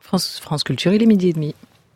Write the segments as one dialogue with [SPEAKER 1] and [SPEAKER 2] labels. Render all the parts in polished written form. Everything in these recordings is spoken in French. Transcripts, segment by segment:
[SPEAKER 1] France Culture, il est 12h30.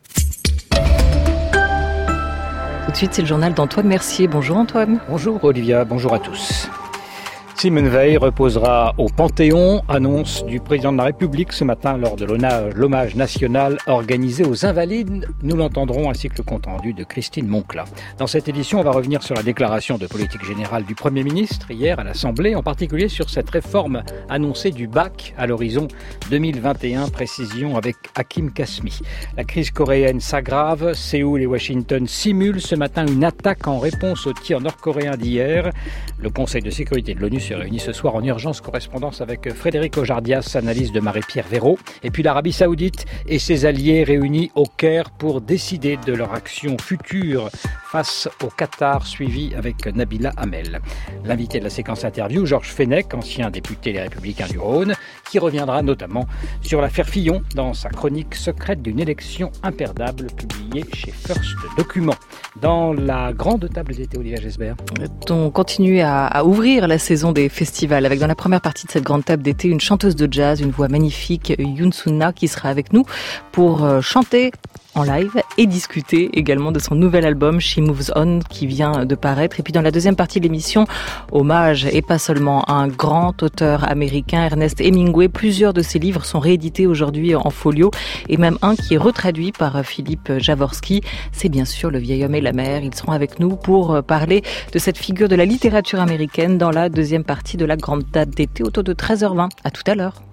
[SPEAKER 1] Tout de suite, c'est le journal d'Antoine Mercier. Bonjour Antoine.
[SPEAKER 2] Bonjour Olivia, bonjour à tous. Simone Veil reposera au Panthéon, annonce du président de la République ce matin lors de l'hommage national organisé aux Invalides. Nous l'entendrons ainsi que le compte rendu de Christine Moncla. Dans cette édition, on va revenir sur la déclaration de politique générale du Premier ministre hier à l'Assemblée, en particulier sur cette réforme annoncée du bac à l'horizon 2021. Précision avec Hakim Kasmi. La crise coréenne s'aggrave. Séoul et Washington simulent ce matin une attaque en réponse au tir nord-coréen d'hier. Le Conseil de sécurité de l'ONU se réunit ce soir en urgence, correspondance avec Frédéric Ojardias, analyse de Marie-Pierre Véraud. Et puis l'Arabie Saoudite et ses alliés réunis au Caire pour décider de leur action future face au Qatar, suivi avec Nabila Hamel. L'invité de la séquence interview, Georges Fenech, ancien député Les Républicains du Rhône, qui reviendra notamment sur l'affaire Fillon dans sa chronique secrète d'une élection imperdable publiée chez First Document. Dans la grande table d'été, Olivia Gesbert.
[SPEAKER 1] On continue à ouvrir la saison des festivals avec dans la première partie de cette grande table d'été une chanteuse de jazz, une voix magnifique, Yoon Sun-na, qui sera avec nous pour chanter en live et discuter également de son nouvel album She Moves On qui vient de paraître. Et puis dans la deuxième partie de l'émission, hommage et pas seulement à un grand auteur américain, Ernest Hemingway. Plusieurs de ses livres sont réédités aujourd'hui en folio et même un qui est retraduit par Philippe Javorski. C'est bien sûr Le vieil homme et la mer. Ils seront avec nous pour parler de cette figure de la littérature américaine dans la deuxième partie de la grande date d'été autour de 13h20. À tout à l'heure.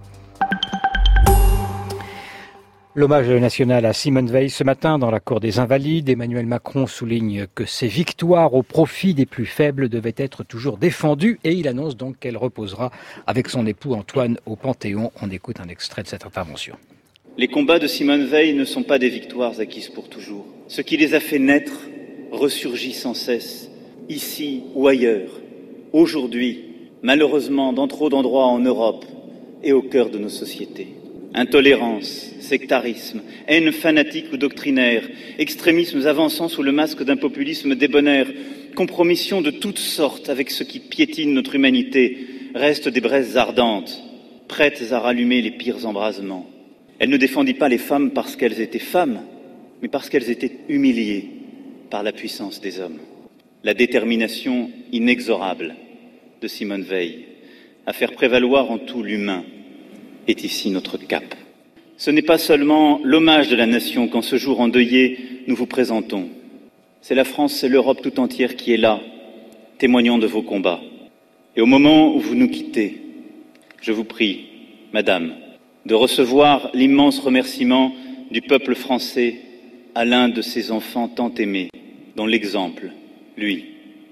[SPEAKER 2] L'hommage national à Simone Veil ce matin dans la cour des Invalides. Emmanuel Macron souligne que ses victoires au profit des plus faibles devaient être toujours défendues et il annonce donc qu'elle reposera avec son époux Antoine au Panthéon. On écoute un extrait de cette intervention.
[SPEAKER 3] Les combats de Simone Veil ne sont pas des victoires acquises pour toujours. Ce qui les a fait naître ressurgit sans cesse, ici ou ailleurs. Aujourd'hui, malheureusement, dans trop d'endroits en Europe et au cœur de nos sociétés. Intolérance, sectarisme, haine fanatique ou doctrinaire, extrémismes avançant sous le masque d'un populisme débonnaire, compromission de toutes sortes avec ce qui piétine notre humanité, restent des braises ardentes, prêtes à rallumer les pires embrasements. Elle ne défendit pas les femmes parce qu'elles étaient femmes, mais parce qu'elles étaient humiliées par la puissance des hommes. La détermination inexorable de Simone Veil à faire prévaloir en tout l'humain est ici notre cap. Ce n'est pas seulement l'hommage de la nation qu'en ce jour endeuillé nous vous présentons. C'est la France, c'est l'Europe tout entière qui est là, témoignant de vos combats. Et au moment où vous nous quittez, je vous prie, Madame, de recevoir l'immense remerciement du peuple français à l'un de ses enfants tant aimés, dont l'exemple, lui,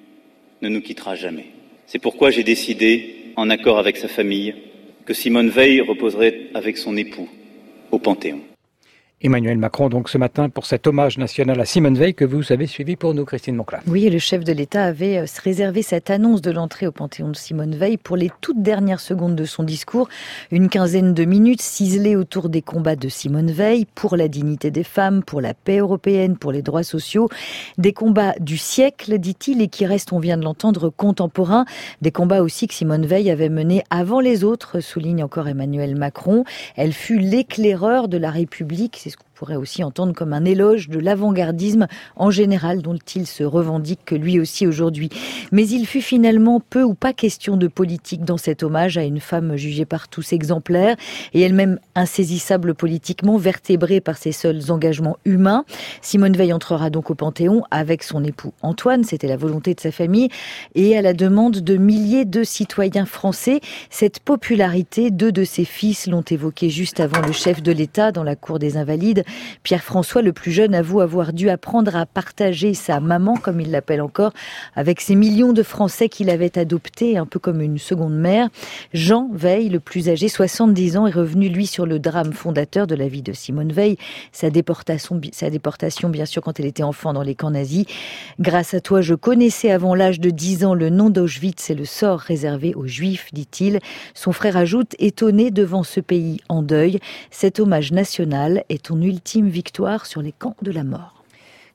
[SPEAKER 3] ne nous quittera jamais. C'est pourquoi j'ai décidé, en accord avec sa famille, que Simone Veil reposerait avec son époux au Panthéon.
[SPEAKER 2] Emmanuel Macron, donc, ce matin, pour cet hommage national à Simone Veil que vous avez suivi pour nous, Christine Moncla.
[SPEAKER 4] Oui, et le chef de l'État avait réservé cette annonce de l'entrée au Panthéon de Simone Veil pour les toutes dernières secondes de son discours. Une quinzaine de minutes ciselées autour des combats de Simone Veil pour la dignité des femmes, pour la paix européenne, pour les droits sociaux. Des combats du siècle, dit-il, et qui restent, on vient de l'entendre, contemporains. Des combats aussi que Simone Veil avait menés avant les autres, souligne encore Emmanuel Macron. Elle fut l'éclaireur de la République. C'est ce qu'on pourrait aussi entendre comme un éloge de l'avant-gardisme en général, dont il se revendique que lui aussi aujourd'hui. Mais il fut finalement peu ou pas question de politique dans cet hommage à une femme jugée par tous exemplaire et elle-même insaisissable politiquement, vertébrée par ses seuls engagements humains. Simone Veil entrera donc au Panthéon avec son époux Antoine, c'était la volonté de sa famille, et à la demande de milliers de citoyens français. Cette popularité, deux de ses fils l'ont évoqué juste avant le chef de l'État dans la cour des Invalides. Pierre-François, le plus jeune, avoue avoir dû apprendre à partager sa maman, comme il l'appelle encore, avec ces millions de Français qu'il avait adoptés, un peu comme une seconde mère. Jean Veil, le plus âgé, 70 ans, est revenu, lui, sur le drame fondateur de la vie de Simone Veil, sa déportation, bien sûr, quand elle était enfant dans les camps nazis. Grâce à toi, je connaissais avant l'âge de 10 ans le nom d'Auschwitz et le sort réservé aux Juifs, dit-il. Son frère ajoute, étonné devant ce pays en deuil, cet hommage national est ton ultime victoire sur les camps de la mort.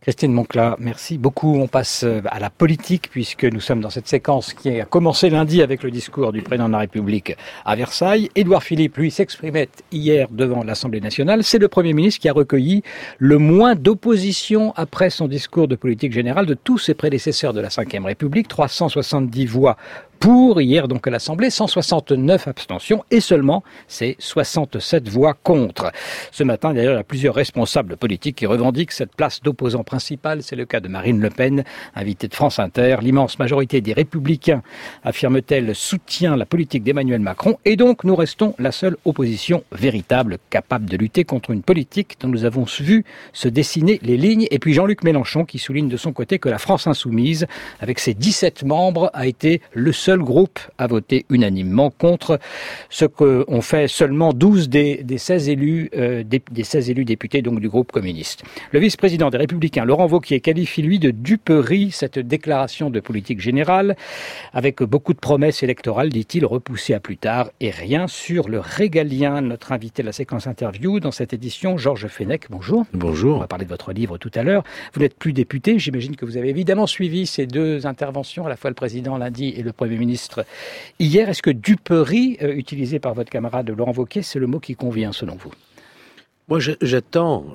[SPEAKER 2] Christine Moncla, merci beaucoup. On passe à la politique puisque nous sommes dans cette séquence qui a commencé lundi avec le discours du président de la République à Versailles. Édouard Philippe, lui, s'exprimait hier devant l'Assemblée nationale. C'est le Premier ministre qui a recueilli le moins d'opposition après son discours de politique générale de tous ses prédécesseurs de la Ve République. 370 voix pour, hier donc à l'Assemblée, 169 abstentions et seulement c'est 67 voix contre. Ce matin, d'ailleurs, il y a plusieurs responsables politiques qui revendiquent cette place d'opposant principal. C'est le cas de Marine Le Pen, invitée de France Inter. L'immense majorité des Républicains, affirme-t-elle, soutient la politique d'Emmanuel Macron et donc nous restons la seule opposition véritable capable de lutter contre une politique dont nous avons vu se dessiner les lignes. Et puis Jean-Luc Mélenchon qui souligne de son côté que la France insoumise, avec ses 17 membres, a été le seul groupe à voter unanimement contre ce qu'ont fait seulement 12 des 16 élus députés donc du groupe communiste. Le vice-président des Républicains, Laurent Wauquiez, qualifie lui de duperie cette déclaration de politique générale avec beaucoup de promesses électorales, dit-il, repoussées à plus tard et rien sur le régalien. Notre invité de la séquence interview dans cette édition, Georges Fenech, bonjour.
[SPEAKER 5] Bonjour.
[SPEAKER 2] On va parler de votre livre tout à l'heure. Vous n'êtes plus député, j'imagine que vous avez évidemment suivi ces deux interventions, à la fois le président lundi et le Premier ministre hier. Est-ce que duperie, utilisé par votre camarade Laurent Wauquiez, c'est le mot qui convient selon vous?
[SPEAKER 5] Moi, j'attends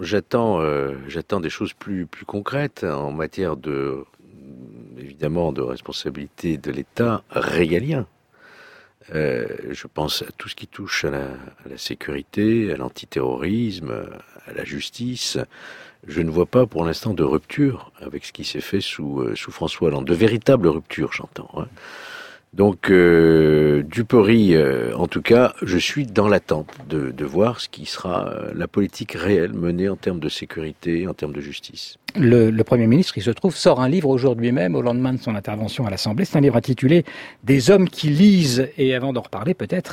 [SPEAKER 5] des choses plus concrètes en matière évidemment, de responsabilité de l'État régalien. Je pense à tout ce qui touche à la sécurité, à l'antiterrorisme, à la justice. Je ne vois pas pour l'instant de rupture avec ce qui s'est fait sous François Hollande. De véritables ruptures, j'entends. Hein. Donc, duperie, en tout cas, je suis dans l'attente de voir ce qui sera la politique réelle menée en termes de sécurité, en termes de justice.
[SPEAKER 2] Le Premier ministre, il se trouve, sort un livre aujourd'hui même, au lendemain de son intervention à l'Assemblée. C'est un livre intitulé « Des hommes qui lisent ». Et avant d'en reparler, peut-être,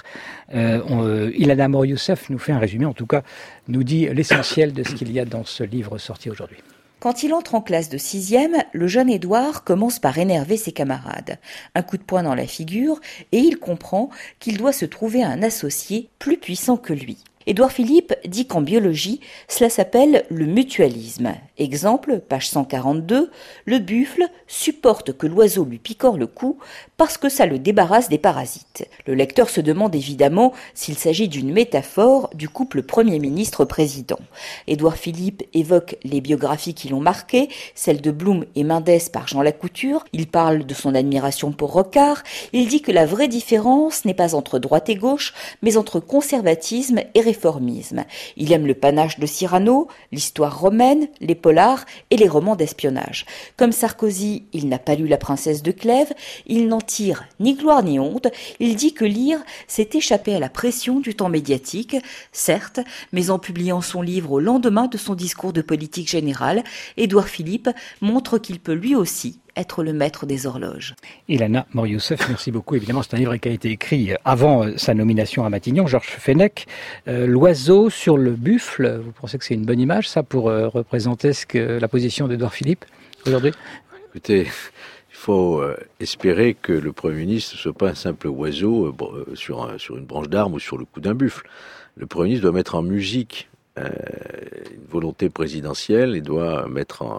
[SPEAKER 2] Ilana Mor-Youssef nous fait un résumé, en tout cas, nous dit l'essentiel de ce qu'il y a dans ce livre sorti aujourd'hui.
[SPEAKER 6] Quand il entre en classe de 6e, le jeune Édouard commence par énerver ses camarades. Un coup de poing dans la figure et il comprend qu'il doit se trouver un associé plus puissant que lui. Édouard Philippe dit qu'en biologie, cela s'appelle le mutualisme. Exemple, page 142, le buffle supporte que l'oiseau lui picore le cou parce que ça le débarrasse des parasites. Le lecteur se demande évidemment s'il s'agit d'une métaphore du couple Premier ministre-président. Édouard Philippe évoque les biographies qui l'ont marqué, celles de Blum et Mendes par Jean Lacouture. Il parle de son admiration pour Rocard. Il dit que la vraie différence n'est pas entre droite et gauche, mais entre conservatisme et réformisme. Il aime le panache de Cyrano, l'histoire romaine, les polars et les romans d'espionnage. Comme Sarkozy, il n'a pas lu La princesse de Clèves, il n'en tire ni gloire ni honte. Il dit que lire, c'est échapper à la pression du temps médiatique, certes, mais en publiant son livre au lendemain de son discours de politique générale, Édouard Philippe montre qu'il peut lui aussi être le maître des horloges.
[SPEAKER 2] Ilana Mor-Youssef, merci beaucoup. Évidemment, c'est un livre qui a été écrit avant sa nomination à Matignon. Georges Fenech, l'oiseau sur le buffle, vous pensez que c'est une bonne image, ça, pour représenter la position d'Édouard Philippe aujourd'hui?
[SPEAKER 5] Écoutez, il faut espérer que le Premier ministre ne soit pas un simple oiseau sur une branche d'arbre ou sur le cou d'un buffle. Le Premier ministre doit mettre en musique une volonté présidentielle et doit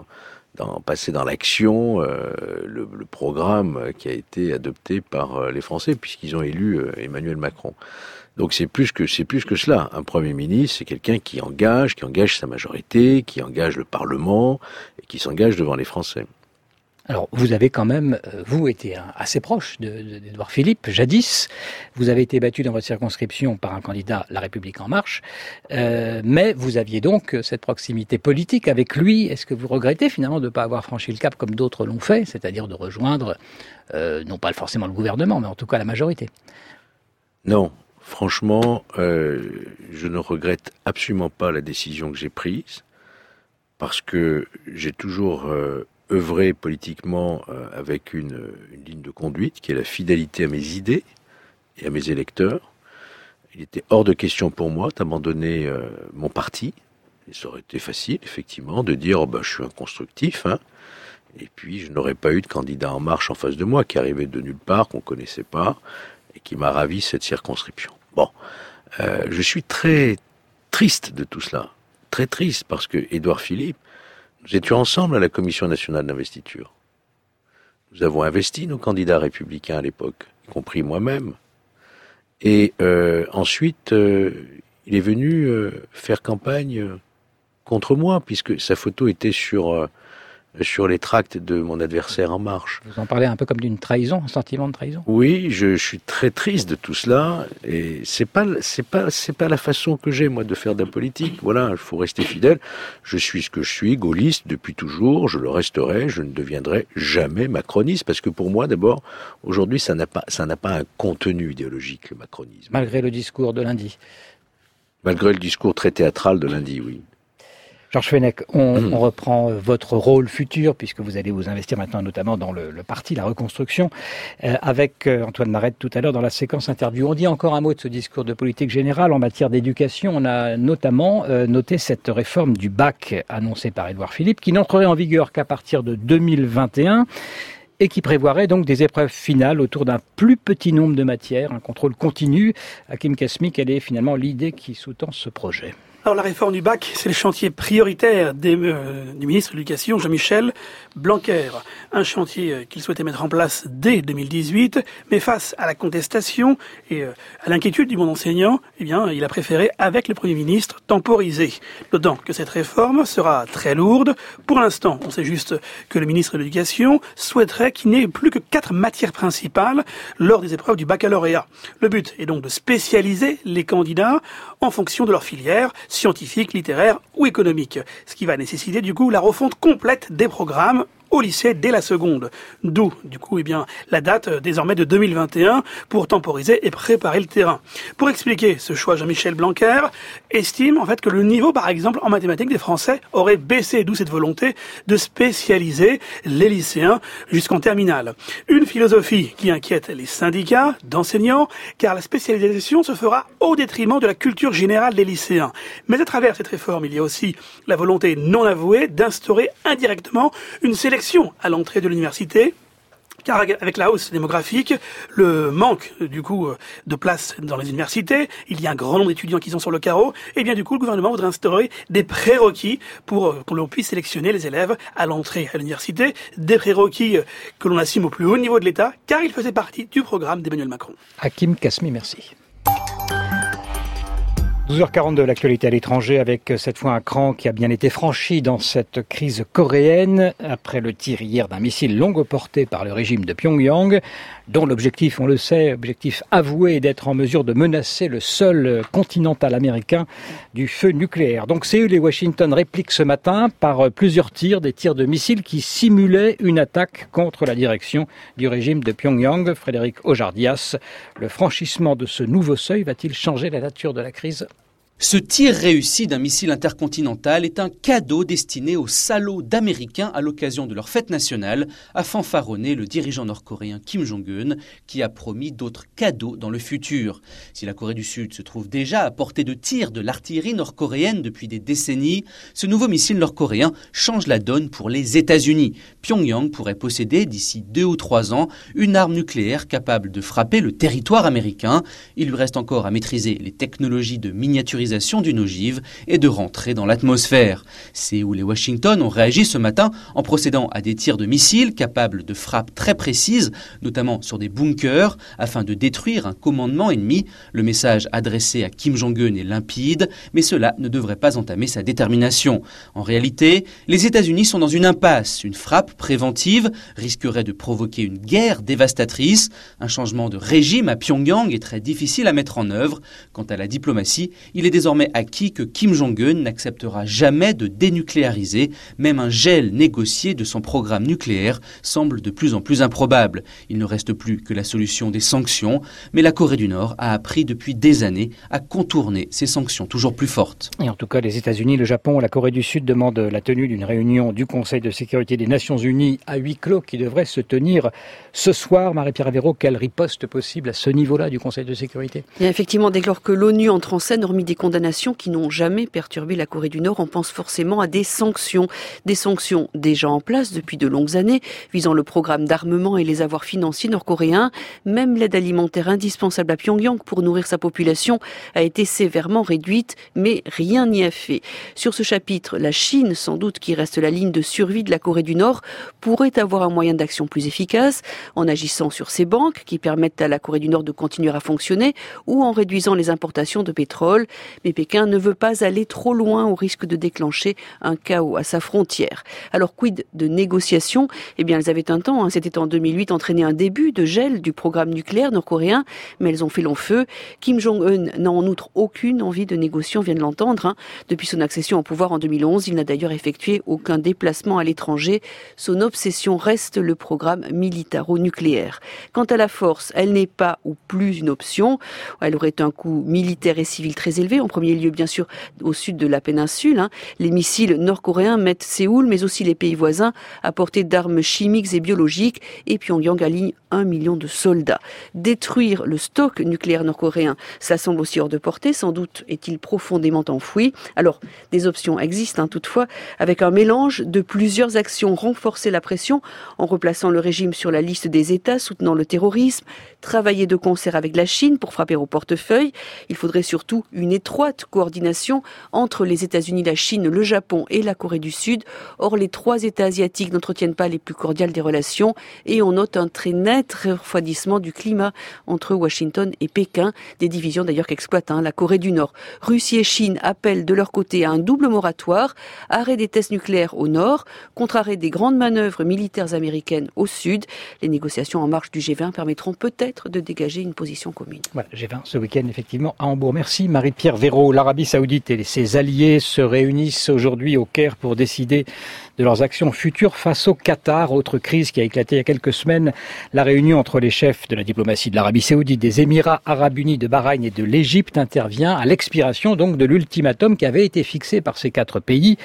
[SPEAKER 5] passer dans l'action le programme qui a été adopté par les Français puisqu'ils ont élu Emmanuel Macron. Donc c'est plus que cela. Un Premier ministre, c'est quelqu'un qui engage sa majorité, qui engage le Parlement et qui s'engage devant les Français.
[SPEAKER 2] Alors, vous avez quand même, vous, été assez proche d'Édouard Philippe, jadis. Vous avez été battu dans votre circonscription par un candidat La République En Marche. Mais vous aviez donc cette proximité politique avec lui. Est-ce que vous regrettez finalement de ne pas avoir franchi le cap comme d'autres l'ont fait, c'est-à-dire de rejoindre, non pas forcément le gouvernement, mais en tout cas la majorité?
[SPEAKER 5] Non. Franchement, je ne regrette absolument pas la décision que j'ai prise, parce que j'ai toujours œuvré politiquement avec une ligne de conduite qui est la fidélité à mes idées et à mes électeurs. Il était hors de question pour moi d'abandonner mon parti. Et ça aurait été facile, effectivement, de dire je suis inconstructif, hein. Et puis je n'aurais pas eu de candidat En Marche en face de moi qui arrivait de nulle part, qu'on connaissait pas, et qui m'a ravi cette circonscription. Bon, je suis très triste de tout cela, très triste, parce que Édouard Philippe, Nous étions ensemble à la Commission nationale d'investiture. Nous avons investi nos candidats républicains à l'époque, y compris moi-même. Et ensuite, il est venu faire campagne contre moi, puisque sa photo était sur les tracts de mon adversaire En Marche.
[SPEAKER 2] Vous en parlez un peu comme d'une trahison, un sentiment de trahison?
[SPEAKER 5] Oui, je suis très triste de tout cela, et c'est pas la façon que j'ai, moi, de faire de la politique. Voilà, il faut rester fidèle. Je suis ce que je suis, gaulliste depuis toujours, je le resterai, je ne deviendrai jamais macroniste, parce que pour moi, d'abord, aujourd'hui, ça n'a pas un contenu idéologique, le macronisme.
[SPEAKER 2] Malgré le discours de lundi?
[SPEAKER 5] Malgré le discours très théâtral de lundi, oui.
[SPEAKER 2] Georges Fenech, on reprend votre rôle futur, puisque vous allez vous investir maintenant notamment dans le parti, la reconstruction, avec Antoine Marette tout à l'heure dans la séquence interview. On dit encore un mot de ce discours de politique générale en matière d'éducation. On a notamment noté cette réforme du bac annoncée par Édouard Philippe, qui n'entrerait en vigueur qu'à partir de 2021 et qui prévoirait donc des épreuves finales autour d'un plus petit nombre de matières, un contrôle continu. Hakim Kasmi, quelle est finalement l'idée qui sous-tend ce projet ?
[SPEAKER 7] Alors la réforme du bac, c'est le chantier prioritaire du ministre de l'Éducation, Jean-Michel Blanquer. Un chantier qu'il souhaitait mettre en place dès 2018, mais face à la contestation et à l'inquiétude du monde enseignant, eh bien, il a préféré, avec le Premier ministre, temporiser. D'autant que cette réforme sera très lourde. Pour l'instant, on sait juste que le ministre de l'Éducation souhaiterait qu'il n'y ait plus que 4 matières principales lors des épreuves du baccalauréat. Le but est donc de spécialiser les candidats en fonction de leur filière, scientifique, littéraire ou économique. Ce qui va nécessiter du coup la refonte complète des programmes au lycée dès la seconde. D'où, du coup, la date désormais de 2021 pour temporiser et préparer le terrain. Pour expliquer ce choix, Jean-Michel Blanquer estime en fait que le niveau, par exemple, en mathématiques des Français aurait baissé, d'où cette volonté de spécialiser les lycéens jusqu'en terminale. Une philosophie qui inquiète les syndicats d'enseignants, car la spécialisation se fera au détriment de la culture générale des lycéens. Mais à travers cette réforme, il y a aussi la volonté non avouée d'instaurer indirectement une sélection à l'entrée de l'université, car avec la hausse démographique, le manque du coup de place dans les universités, il y a un grand nombre d'étudiants qui sont sur le carreau, et bien du coup le gouvernement voudrait instaurer des prérequis pour que l'on puisse sélectionner les élèves à l'entrée à l'université, des prérequis que l'on assume au plus haut niveau de l'État, car il faisait partie du programme d'Emmanuel Macron.
[SPEAKER 2] Hakim Kasmi, merci. 12h40 de l'actualité à l'étranger avec cette fois un cran qui a bien été franchi dans cette crise coréenne après le tir hier d'un missile longue portée par le régime de Pyongyang, dont l'objectif, on le sait, objectif avoué est d'être en mesure de menacer le sol continental américain du feu nucléaire. Donc Séoul et Washington répliquent ce matin par plusieurs tirs, des tirs de missiles qui simulaient une attaque contre la direction du régime de Pyongyang. Frédéric Ojardias, le franchissement de ce nouveau seuil va-t-il changer la nature de la crise ?
[SPEAKER 8] Ce tir réussi d'un missile intercontinental est un cadeau destiné aux salauds d'Américains à l'occasion de leur fête nationale, a fanfaronné le dirigeant nord-coréen Kim Jong-un, qui a promis d'autres cadeaux dans le futur. Si la Corée du Sud se trouve déjà à portée de tir de l'artillerie nord-coréenne depuis des décennies, ce nouveau missile nord-coréen change la donne pour les États-Unis. Pyongyang pourrait posséder d'ici 2 ou 3 ans une arme nucléaire capable de frapper le territoire américain. Il lui reste encore à maîtriser les technologies de miniaturisation d'une ogive et de rentrer dans l'atmosphère. Séoul et Washington ont réagi ce matin en procédant à des tirs de missiles capables de frappes très précises, notamment sur des bunkers, afin de détruire un commandement ennemi. Le message adressé à Kim Jong-un est limpide, mais cela ne devrait pas entamer sa détermination. En réalité, les États-Unis sont dans une impasse. Une frappe préventive risquerait de provoquer une guerre dévastatrice. Un changement de régime à Pyongyang est très difficile à mettre en œuvre. Quant à la diplomatie, il est désormais acquis que Kim Jong-un n'acceptera jamais de dénucléariser. Même un gel négocié de son programme nucléaire semble de plus en plus improbable. Il ne reste plus que la solution des sanctions, mais la Corée du Nord a appris depuis des années à contourner ces sanctions toujours plus fortes.
[SPEAKER 2] Et en tout cas, les États-Unis, le Japon, la Corée du Sud demandent la tenue d'une réunion du Conseil de sécurité des Nations Unies à huis clos qui devrait se tenir ce soir. Marie-Pierre Avero, quelle riposte possible à ce niveau-là du Conseil de sécurité ?
[SPEAKER 9] Et effectivement, dès lors que l'ONU entre en scène, hormis des condamnations qui n'ont jamais perturbé la Corée du Nord. On pense forcément à des sanctions déjà en place depuis de longues années, visant le programme d'armement et les avoirs financiers nord-coréens. Même l'aide alimentaire indispensable à Pyongyang pour nourrir sa population a été sévèrement réduite, mais rien n'y a fait. Sur ce chapitre, la Chine, sans doute qui reste la ligne de survie de la Corée du Nord, pourrait avoir un moyen d'action plus efficace en agissant sur ses banques qui permettent à la Corée du Nord de continuer à fonctionner ou en réduisant les importations de pétrole. Mais Pékin ne veut pas aller trop loin au risque de déclencher un chaos à sa frontière. Alors quid de négociations ? Eh bien elles avaient un temps, c'était en 2008, entraîné un début de gel du programme nucléaire nord-coréen, mais elles ont fait long feu. Kim Jong-un n'a en outre aucune envie de négocier, on vient de l'entendre. Depuis son accession au pouvoir en 2011, il n'a d'ailleurs effectué aucun déplacement à l'étranger. Son obsession reste le programme militaro-nucléaire. Quant à la force, elle n'est pas ou plus une option. Elle aurait un coût militaire et civil très élevé, en premier lieu bien sûr au sud de la péninsule. Les missiles nord-coréens mettent Séoul, mais aussi les pays voisins, à portée d'armes chimiques et biologiques, et Pyongyang aligne 1 million de soldats. Détruire le stock nucléaire nord-coréen, ça semble aussi hors de portée, sans doute est-il profondément enfoui. Alors, des options existent toutefois, avec un mélange de plusieurs actions. Renforcer la pression en replaçant le régime sur la liste des États soutenant le terrorisme, travailler de concert avec la Chine pour frapper au portefeuille. Il faudrait surtout une étroite coordination entre les États-Unis, la Chine, le Japon et la Corée du Sud. Or, les trois États asiatiques n'entretiennent pas les plus cordiales des relations et on note un très net refroidissement du climat entre Washington et Pékin, des divisions d'ailleurs qu'exploite la Corée du Nord. Russie et Chine appellent de leur côté à un double moratoire, arrêt des tests nucléaires au nord, contre-arrêt des grandes manœuvres militaires américaines au sud. Les négociations en marche du G20 permettront peut-être de dégager une position commune.
[SPEAKER 2] Voilà, G20 ce week-end effectivement à Hambourg. Merci Marie-Pierre Véraud. L'Arabie Saoudite et ses alliés se réunissent aujourd'hui au Caire pour décider de leurs actions futures face au Qatar. Autre crise qui a éclaté il y a quelques semaines, la réunion entre les chefs de la diplomatie de l'Arabie Saoudite, des Émirats Arabes Unis, de Bahreïn et de l'Égypte intervient à l'expiration donc de l'ultimatum qui avait été fixé par ces quatre pays,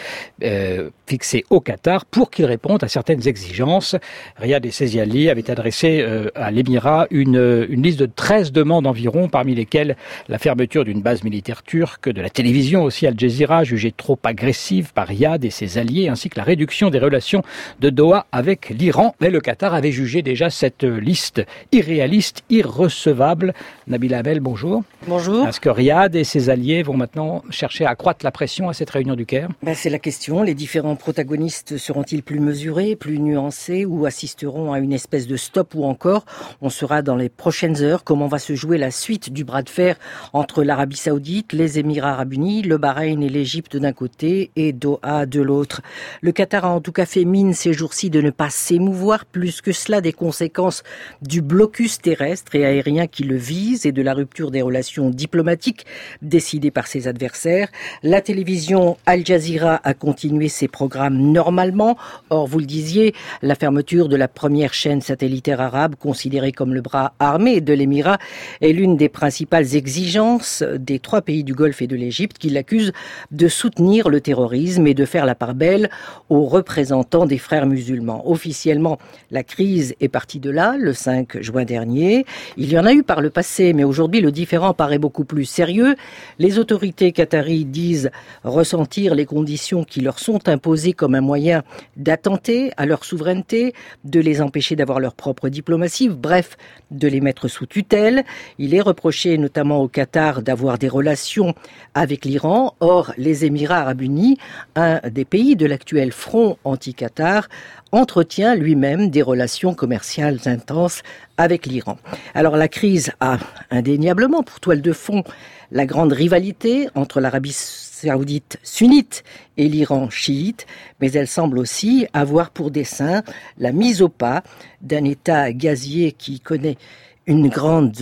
[SPEAKER 2] fixé au Qatar pour qu'ils répondent à certaines exigences. Riyad et ses alliés avaient adressé à l'Émirat une liste de 13 demandes environ, parmi lesquelles la fermeture d'une base militaire turque, de la télévision aussi Al Jazeera, jugée trop agressive par Riyad et ses alliés, ainsi que la réduction des relations de Doha avec l'Iran. Mais le Qatar avait jugé déjà cette liste irréaliste, irrecevable. Nabila Amel, bonjour.
[SPEAKER 10] Bonjour.
[SPEAKER 2] Est-ce que Riyad et ses alliés vont maintenant chercher à accroître la pression à cette réunion du Caire ?
[SPEAKER 10] C'est la question. Les différents protagonistes seront-ils plus mesurés, plus nuancés ou assisteront à une espèce de stop ou encore on saura dans les prochaines heures comment va se jouer la suite du bras de fer entre l'Arabie Saoudite, les Émirats Arabes Unis, le Bahreïn et l'Égypte d'un côté et Doha de l'autre. Le Qatar a en tout cas fait mine ces jours-ci de ne pas s'émouvoir plus que cela des conséquences du blocus terrestre et aérien qui le vise et de la rupture des relations diplomatiques décidées par ses adversaires. La télévision Al Jazeera a continué ses programmes normalement. Or, vous le disiez, la fermeture de la première chaîne satellitaire arabe, considérée comme le bras armé de l'Émirat, est l'une des principales exigences des trois pays du Golfe et de l'Égypte qui l'accusent de soutenir le terrorisme et de faire la part belle aux représentants des frères musulmans. Officiellement, la crise est partie de là, le 5 juin dernier. Il y en a eu par le passé, mais aujourd'hui, le différend paraît beaucoup plus sérieux. Les autorités qataries disent ressentir les conditions qui leur sont imposées comme un moyen d'attenter à leur souveraineté, de les empêcher d'avoir leur propre diplomatie, bref, de les mettre sous tutelle. Il est reproché notamment au Qatar d'avoir des relations avec l'Iran. Or, les Émirats Arabes Unis, un des pays de l'actuel front anti-Qatar, entretient lui-même des relations commerciales intenses avec l'Iran. Alors la crise a indéniablement pour toile de fond la grande rivalité entre l'Arabie saoudite sunnite et l'Iran chiite, mais elle semble aussi avoir pour dessein la mise au pas d'un État gazier qui connaît une grande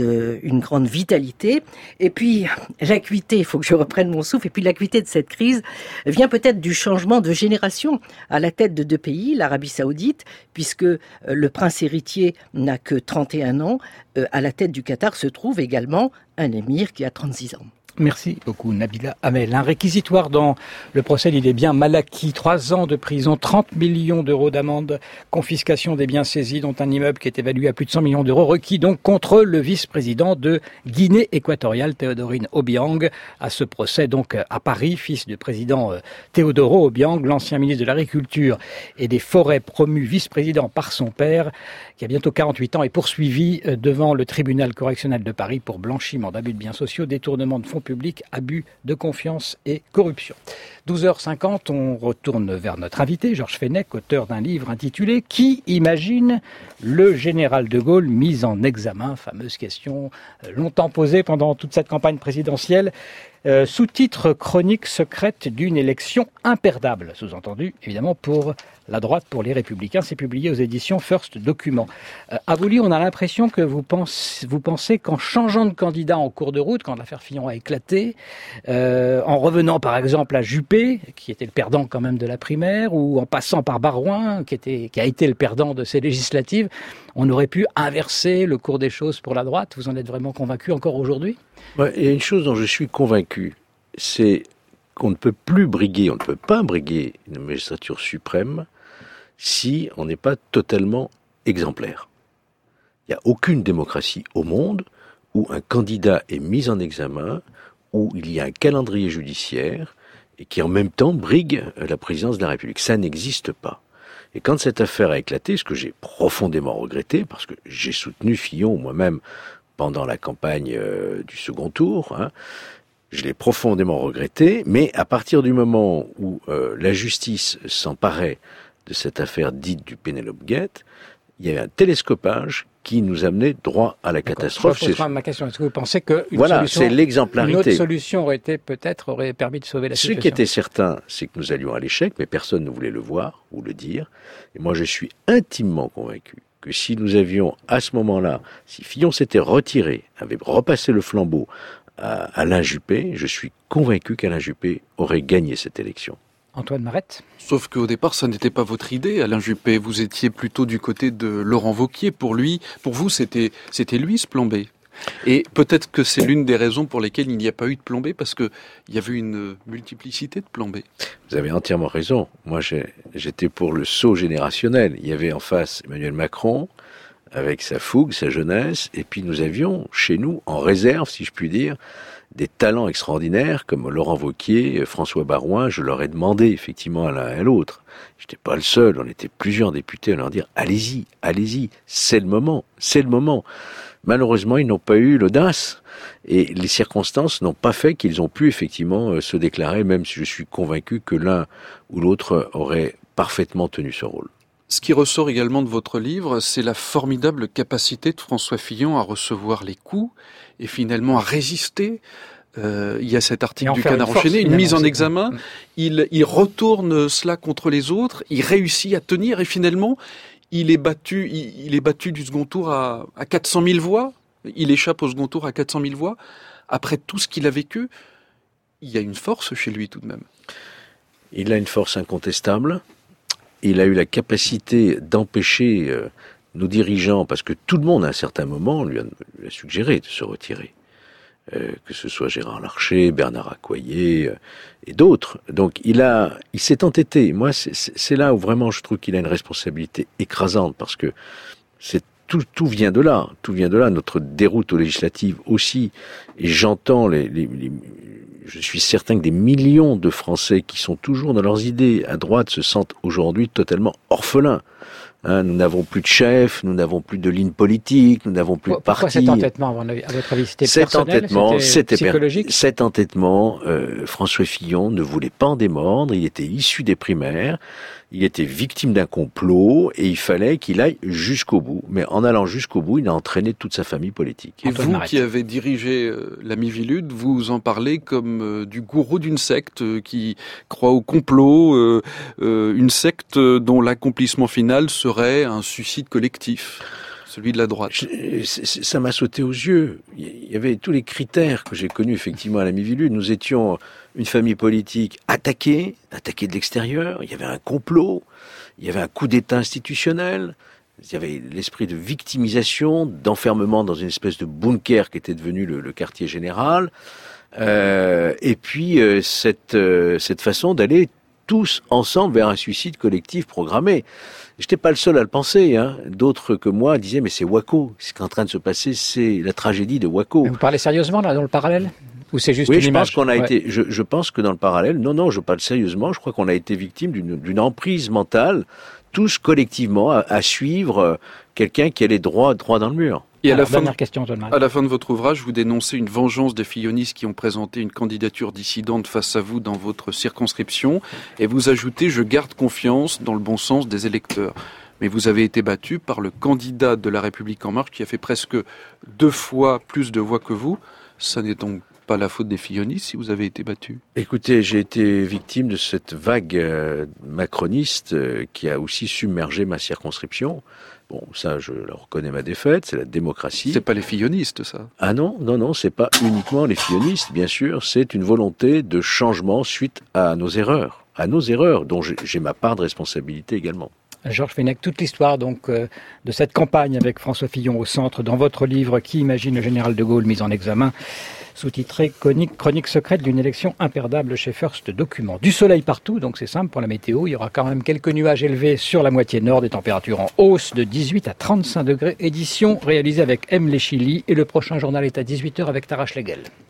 [SPEAKER 10] vitalité. Et puis, l'acuité, il faut que je reprenne mon souffle, et puis l'acuité de cette crise vient peut-être du changement de génération à la tête de deux pays, l'Arabie Saoudite, puisque le prince héritier n'a que 31 ans. À la tête du Qatar se trouve également un émir qui a 36 ans.
[SPEAKER 2] Merci beaucoup Nabila Hamel. Un réquisitoire dans le procès d'Il est bien mal acquis. 3 ans de prison, 30 millions d'euros d'amende, confiscation des biens saisis, dont un immeuble qui est évalué à plus de 100 millions d'euros, requis donc contre le vice-président de Guinée équatoriale, Théodorine Obiang. À ce procès donc à Paris, fils du président Théodoro Obiang, l'ancien ministre de l'Agriculture et des Forêts, promu vice-président par son père, qui a bientôt 48 ans, est poursuivi devant le tribunal correctionnel de Paris pour blanchiment d'abus de biens sociaux, détournement de fonds publics, abus de confiance et corruption. 12h50, on retourne vers notre invité, Georges Fenech, auteur d'un livre intitulé « Qui imagine le général de Gaulle mis en examen ?» Fameuse question longtemps posée pendant toute cette campagne présidentielle. Sous-titre « Chronique secrète d'une élection imperdable », sous-entendu évidemment pour la droite, pour les Républicains. C'est publié aux éditions First Document. À vous lire, on a l'impression que vous pensez qu'en changeant de candidat en cours de route, quand l'affaire Fillon a éclaté, en revenant par exemple à Juppé, qui était le perdant quand même de la primaire, ou en passant par Baroin, qui a été le perdant de ces législatives, on aurait pu inverser le cours des choses pour la droite. Vous en êtes vraiment convaincu encore aujourd'hui ?
[SPEAKER 5] Ouais, il y a une chose dont je suis convaincu, c'est qu'on ne peut pas briguer une magistrature suprême si on n'est pas totalement exemplaire. Il n'y a aucune démocratie au monde où un candidat est mis en examen, où il y a un calendrier judiciaire et qui en même temps brigue la présidence de la République. Ça n'existe pas. Et quand cette affaire a éclaté, ce que j'ai profondément regretté, parce que j'ai soutenu Fillon moi-même pendant la campagne du second tour, je l'ai profondément regretté, mais à partir du moment où la justice s'emparait de cette affaire dite du Penelope Gate, il y avait un télescopage qui nous amenait droit à la catastrophe.
[SPEAKER 2] Je pose ma question. Est-ce que vous pensez que
[SPEAKER 5] c'est l'exemplarité.
[SPEAKER 2] Une autre solution aurait permis de sauver la situation?
[SPEAKER 5] Ce qui était certain, c'est que nous allions à l'échec, mais personne ne voulait le voir ou le dire. Et moi, je suis intimement convaincu que si nous avions, à ce moment-là, si Fillon s'était retiré, avait repassé le flambeau à Alain Juppé, je suis convaincu qu'Alain Juppé aurait gagné cette élection.
[SPEAKER 2] Antoine Marette.
[SPEAKER 11] Sauf qu'au départ, ça n'était pas votre idée, Alain Juppé. Vous étiez plutôt du côté de Laurent Wauquiez. Pour vous, c'était lui ce plan B. Et peut-être que c'est l'une des raisons pour lesquelles il n'y a pas eu de plan B, parce qu'il y avait une multiplicité de plans B.
[SPEAKER 5] Vous avez entièrement raison. Moi, j'étais pour le saut générationnel. Il y avait en face Emmanuel Macron, avec sa fougue, sa jeunesse, et puis nous avions, chez nous, en réserve, si je puis dire, des talents extraordinaires comme Laurent Wauquiez, François Baroin. Je leur ai demandé effectivement à l'un et à l'autre. Je n'étais pas le seul, on était plusieurs députés à leur dire allez-y, c'est le moment. Malheureusement, ils n'ont pas eu l'audace et les circonstances n'ont pas fait qu'ils ont pu effectivement se déclarer, même si je suis convaincu que l'un ou l'autre aurait parfaitement tenu ce rôle.
[SPEAKER 11] Ce qui ressort également de votre livre, c'est la formidable capacité de François Fillon à recevoir les coups et finalement à résister. Il y a cet article du Canard enchaîné, une mise en examen. Il retourne cela contre les autres, il réussit à tenir et finalement, il est battu du second tour à 400 000 voix. Il échappe au second tour à 400 000 voix. Après tout ce qu'il a vécu, il y a une force chez lui tout de même.
[SPEAKER 5] Il a une force incontestable. Il a eu la capacité d'empêcher nos dirigeants, parce que tout le monde à un certain moment lui a suggéré de se retirer. Que ce soit Gérard Larcher, Bernard Accoyer et d'autres. Donc il s'est entêté. Moi, c'est là où vraiment je trouve qu'il a une responsabilité écrasante, parce que tout vient de là. Tout vient de là. Notre déroute aux législatives aussi. Et j'entends je suis certain que des millions de Français qui sont toujours dans leurs idées à droite se sentent aujourd'hui totalement orphelins. Nous n'avons plus de chef, nous n'avons plus de ligne politique, nous n'avons plus de parti.
[SPEAKER 2] Pourquoi cet entêtement, à votre avis, c'était personnel, c'était psychologique?
[SPEAKER 5] Cet entêtement, François Fillon ne voulait pas en démordre, il était issu des primaires, il était victime d'un complot et il fallait qu'il aille jusqu'au bout. Mais en allant jusqu'au bout, il a entraîné toute sa famille politique.
[SPEAKER 11] Et vous qui avez dirigé la Miviludes, vous en parlez comme du gourou d'une secte qui croit au complot, une secte dont l'accomplissement final serait un suicide collectif, celui de la droite.
[SPEAKER 5] Ça m'a sauté aux yeux. Il y avait tous les critères que j'ai connus effectivement à la Miviludes. Nous étions une famille politique attaquée de l'extérieur. Il y avait un complot, il y avait un coup d'État institutionnel, il y avait l'esprit de victimisation, d'enfermement dans une espèce de bunker qui était devenu le quartier général. Et puis cette façon d'aller tous ensemble vers un suicide collectif programmé. J'étais pas le seul à le penser, hein. D'autres que moi disaient mais c'est Waco, ce qui est en train de se passer, c'est la tragédie de Waco.
[SPEAKER 2] Vous parlez sérieusement là dans le parallèle? Ou c'est juste
[SPEAKER 5] une
[SPEAKER 2] image?
[SPEAKER 5] Je pense qu'on a été. Je pense que dans le parallèle, non, je parle sérieusement. Je crois qu'on a été victime d'une emprise mentale, tous collectivement, à suivre quelqu'un qui allait droit dans le mur.
[SPEAKER 11] Et
[SPEAKER 2] alors, dernière question, John-Marie.
[SPEAKER 11] À la fin de votre ouvrage, vous dénoncez une vengeance des fillonistes qui ont présenté une candidature dissidente face à vous dans votre circonscription, et vous ajoutez « Je garde confiance dans le bon sens des électeurs ». Mais vous avez été battu par le candidat de La République En Marche qui a fait presque 2 fois plus de voix que vous. Ça n'est donc pas la faute des fillonistes si vous avez été battu?
[SPEAKER 5] Écoutez, j'ai été victime de cette vague macroniste qui a aussi submergé ma circonscription. Bon, ça, je reconnais ma défaite, c'est la démocratie.
[SPEAKER 11] C'est pas les fillonistes, ça?
[SPEAKER 5] Ah non, c'est pas uniquement les fillonistes, bien sûr, c'est une volonté de changement suite à nos erreurs, dont j'ai ma part de responsabilité également.
[SPEAKER 2] Georges Fenech, toute l'histoire donc de cette campagne avec François Fillon au centre dans votre livre Qui imagine le général de Gaulle mis en examen, sous-titré Chronique secrète d'une élection imperdable chez First Document. Du soleil partout, donc c'est simple pour la météo. Il y aura quand même quelques nuages élevés sur la moitié nord, des températures en hausse de 18 à 35 degrés. Édition réalisée avec M. Léchili et le prochain journal est à 18h avec Tara Schlegel.